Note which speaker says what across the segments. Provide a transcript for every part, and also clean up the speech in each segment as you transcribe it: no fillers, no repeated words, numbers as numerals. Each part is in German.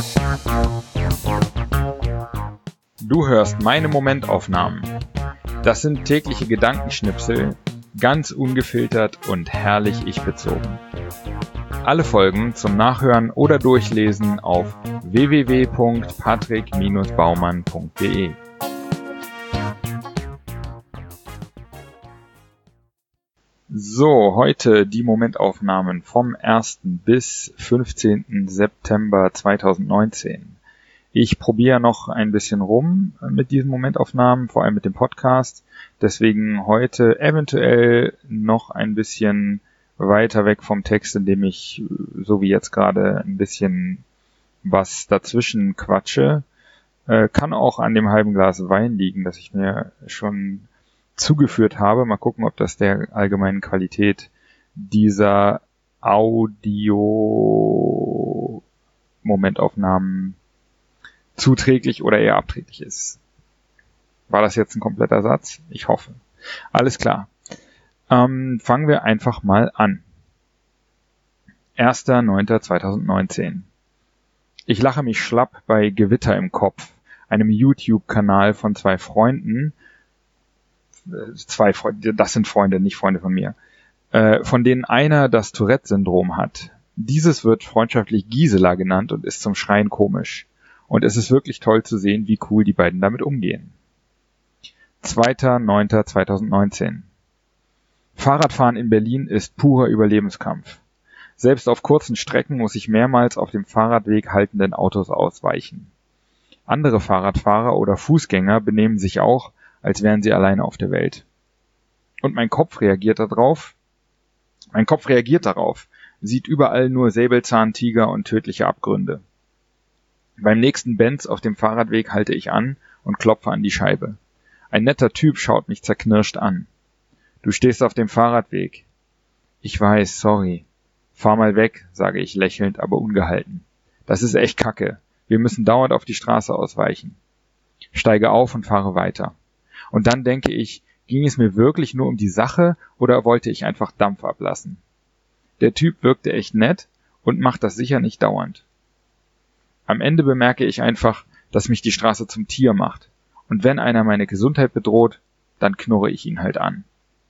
Speaker 1: Du hörst meine Momentaufnahmen. Das sind tägliche Gedankenschnipsel, ganz ungefiltert und herrlich ich-bezogen. Alle Folgen zum Nachhören oder Durchlesen auf www.patrick-baumann.de. So, heute die Momentaufnahmen vom 1. bis 15. September 2019. Ich probiere noch ein bisschen rum mit diesen Momentaufnahmen, vor allem mit dem Podcast. Deswegen heute eventuell noch ein bisschen weiter weg vom Text, indem ich, so wie jetzt gerade, ein bisschen was dazwischen quatsche. Kann auch an dem halben Glas Wein liegen, das ich mir schon zugeführt habe. Mal gucken, ob das der allgemeinen Qualität dieser Audio-Momentaufnahmen zuträglich oder eher abträglich ist. War das jetzt ein kompletter Satz? Ich hoffe. Alles klar. Fangen wir einfach mal an. 1.9.2019. Ich lache mich schlapp bei Gewitter im Kopf, einem YouTube-Kanal von zwei Freunden, das sind Freunde, nicht Freunde von mir, von denen einer das Tourette-Syndrom hat. Dieses wird freundschaftlich Gisela genannt und ist zum Schreien komisch. Und es ist wirklich toll zu sehen, wie cool die beiden damit umgehen. 2.9.2019. Fahrradfahren in Berlin ist purer Überlebenskampf. Selbst auf kurzen Strecken muss ich mehrmals auf dem Fahrradweg haltenden Autos ausweichen. Andere Fahrradfahrer oder Fußgänger benehmen sich auch, als wären sie alleine auf der Welt. Und mein Kopf reagiert darauf, sieht überall nur Säbelzahntiger und tödliche Abgründe. Beim nächsten Benz auf dem Fahrradweg halte ich an und klopfe an die Scheibe. Ein netter Typ schaut mich zerknirscht an. Du stehst auf dem Fahrradweg. Ich weiß, sorry. Fahr mal weg, sage ich lächelnd, aber ungehalten. Das ist echt Kacke. Wir müssen dauernd auf die Straße ausweichen. Steige auf und fahre weiter. Und dann denke ich, ging es mir wirklich nur um die Sache oder wollte ich einfach Dampf ablassen? Der Typ wirkte echt nett und macht das sicher nicht dauernd. Am Ende bemerke ich einfach, dass mich die Straße zum Tier macht. Und wenn einer meine Gesundheit bedroht, dann knurre ich ihn halt an.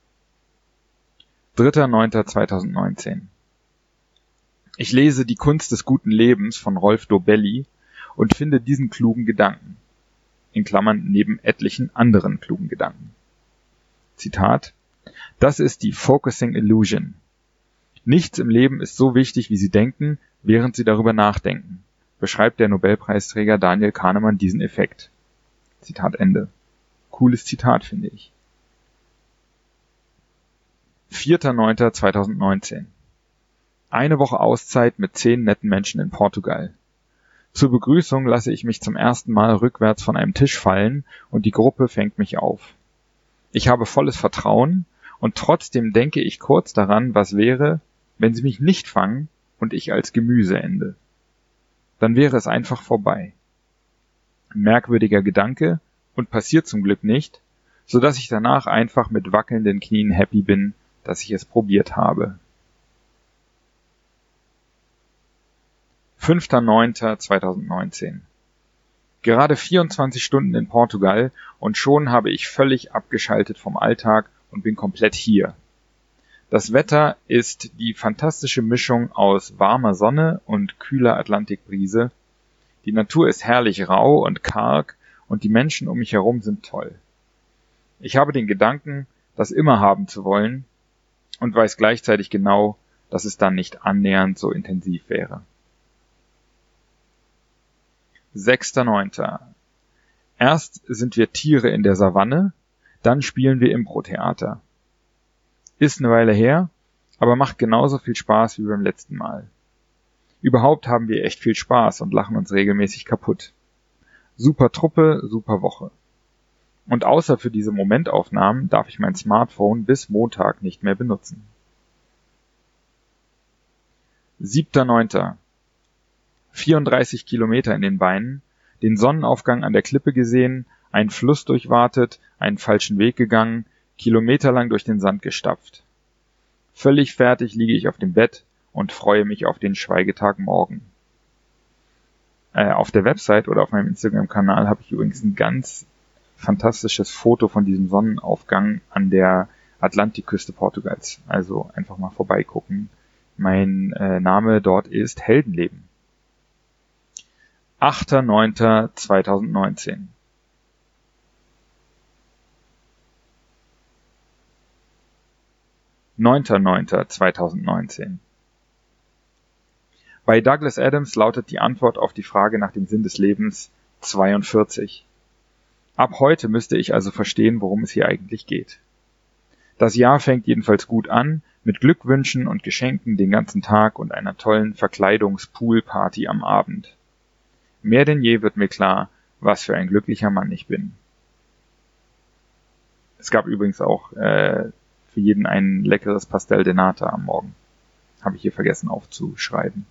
Speaker 1: 3.9.2019. Ich lese Die Kunst des guten Lebens von Rolf Dobelli und finde diesen klugen Gedanken. In Klammern neben etlichen anderen klugen Gedanken. Zitat: Das ist die Focusing Illusion. Nichts im Leben ist so wichtig, wie Sie denken, während Sie darüber nachdenken, beschreibt der Nobelpreisträger Daniel Kahnemann diesen Effekt. Zitat Ende. Cooles Zitat, finde ich. 4.9.2019. Eine Woche Auszeit mit 10 netten Menschen in Portugal. Zur Begrüßung lasse ich mich zum ersten Mal rückwärts von einem Tisch fallen und die Gruppe fängt mich auf. Ich habe volles Vertrauen und trotzdem denke ich kurz daran, was wäre, wenn sie mich nicht fangen und ich als Gemüse ende. Dann wäre es einfach vorbei. Merkwürdiger Gedanke und passiert zum Glück nicht, so dass ich danach einfach mit wackelnden Knien happy bin, dass ich es probiert habe. 5.9.2019. Gerade 24 Stunden in Portugal und schon habe ich völlig abgeschaltet vom Alltag und bin komplett hier. Das Wetter ist die fantastische Mischung aus warmer Sonne und kühler Atlantikbrise. Die Natur ist herrlich rau und karg und die Menschen um mich herum sind toll. Ich habe den Gedanken, das immer haben zu wollen und weiß gleichzeitig genau, dass es dann nicht annähernd so intensiv wäre. 6.9. Erst sind wir Tiere in der Savanne, dann spielen wir Impro-Theater. Ist eine Weile her, aber macht genauso viel Spaß wie beim letzten Mal. Überhaupt haben wir echt viel Spaß und lachen uns regelmäßig kaputt. Super Truppe, super Woche. Und außer für diese Momentaufnahmen darf ich mein Smartphone bis Montag nicht mehr benutzen. 7.9. 34 Kilometer in den Beinen, den Sonnenaufgang an der Klippe gesehen, einen Fluss durchwatet, einen falschen Weg gegangen, kilometerlang durch den Sand gestapft. Völlig fertig liege ich auf dem Bett und freue mich auf den Schweigetag morgen. Auf der Website oder auf meinem Instagram-Kanal habe ich übrigens ein ganz fantastisches Foto von diesem Sonnenaufgang an der Atlantikküste Portugals. Also einfach mal vorbeigucken. Mein Name dort ist Heldenleben. 8.9.2019. (9.9.2019) Bei Douglas Adams lautet die Antwort auf die Frage nach dem Sinn des Lebens 42. Ab heute müsste ich also verstehen, worum es hier eigentlich geht. Das Jahr fängt jedenfalls gut an, mit Glückwünschen und Geschenken den ganzen Tag und einer tollen Verkleidungspoolparty am Abend. Mehr denn je wird mir klar, was für ein glücklicher Mann ich bin. Es gab übrigens auch für jeden ein leckeres Pastel de Nata am Morgen. Habe ich hier vergessen aufzuschreiben.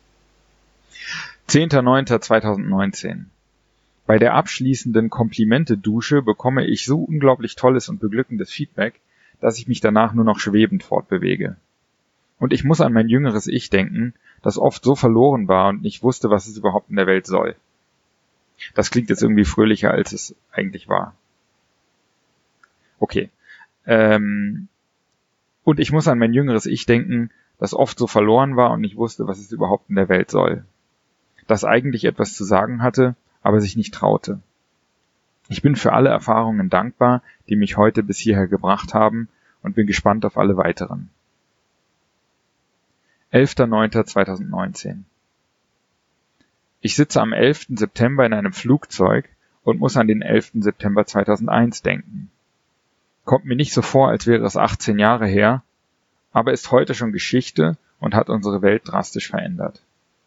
Speaker 1: 10.9.2019. Bei der abschließenden Komplimente-Dusche bekomme ich so unglaublich tolles und beglückendes Feedback, dass ich mich danach nur noch schwebend fortbewege. Und ich muss an mein jüngeres Ich denken, das oft so verloren war und nicht wusste, was es überhaupt in der Welt soll. Das klingt jetzt irgendwie fröhlicher, als es eigentlich war. Okay. Und ich muss an mein jüngeres Ich denken, das oft so verloren war und nicht wusste, was es überhaupt in der Welt soll. Das eigentlich etwas zu sagen hatte, aber sich nicht traute. Ich bin für alle Erfahrungen dankbar, die mich heute bis hierher gebracht haben, und bin gespannt auf alle weiteren. 11.9.2019. Ich sitze am 11. September in einem Flugzeug und muss an den 11. September 2001 denken. Kommt mir nicht so vor, als wäre es 18 Jahre her, aber ist heute schon Geschichte und hat unsere Welt drastisch verändert.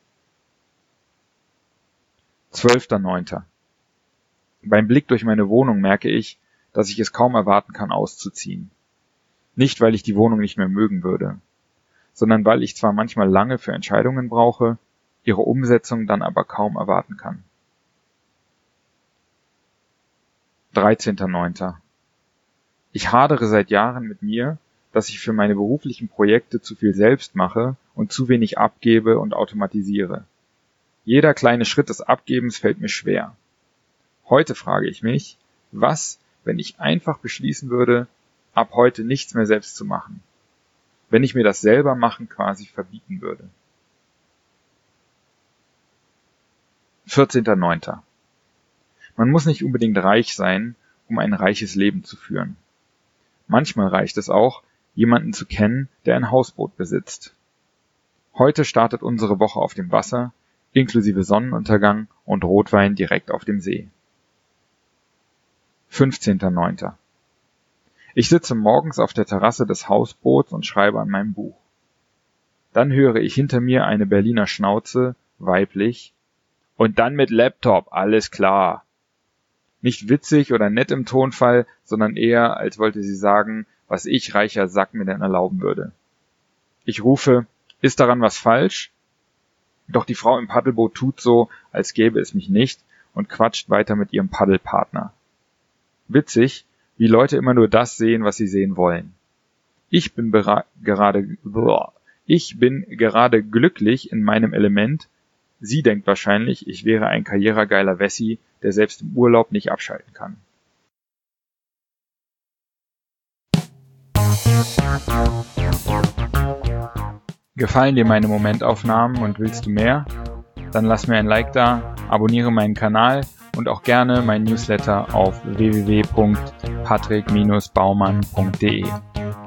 Speaker 1: 12.9. Beim Blick durch meine Wohnung merke ich, dass ich es kaum erwarten kann, auszuziehen. Nicht, weil ich die Wohnung nicht mehr mögen würde, sondern weil ich zwar manchmal lange für Entscheidungen brauche, ihre Umsetzung dann aber kaum erwarten kann. 13.9. Ich hadere seit Jahren mit mir, dass ich für meine beruflichen Projekte zu viel selbst mache und zu wenig abgebe und automatisiere. Jeder kleine Schritt des Abgebens fällt mir schwer. Heute frage ich mich, was, wenn ich einfach beschließen würde, ab heute nichts mehr selbst zu machen? Wenn ich mir das selber machen quasi verbieten würde. 14.9. Man muss nicht unbedingt reich sein, um ein reiches Leben zu führen. Manchmal reicht es auch, jemanden zu kennen, der ein Hausboot besitzt. Heute startet unsere Woche auf dem Wasser, inklusive Sonnenuntergang und Rotwein direkt auf dem See. 15.9. Ich sitze morgens auf der Terrasse des Hausboots und schreibe an meinem Buch. Dann höre ich hinter mir eine Berliner Schnauze, weiblich, und dann mit Laptop, alles klar. Nicht witzig oder nett im Tonfall, sondern eher, als wollte sie sagen, was ich, reicher Sack, mir denn erlauben würde. Ich rufe, ist daran was falsch? Doch die Frau im Paddelboot tut so, als gäbe es mich nicht und quatscht weiter mit ihrem Paddelpartner. Witzig, wie Leute immer nur das sehen, was sie sehen wollen. Ich bin gerade glücklich in meinem Element. Sie denkt wahrscheinlich, ich wäre ein karrieregeiler Wessi, der selbst im Urlaub nicht abschalten kann. Gefallen dir meine Momentaufnahmen und willst du mehr? Dann lass mir ein Like da, abonniere meinen Kanal und auch gerne mein Newsletter auf www.patrick-baumann.de.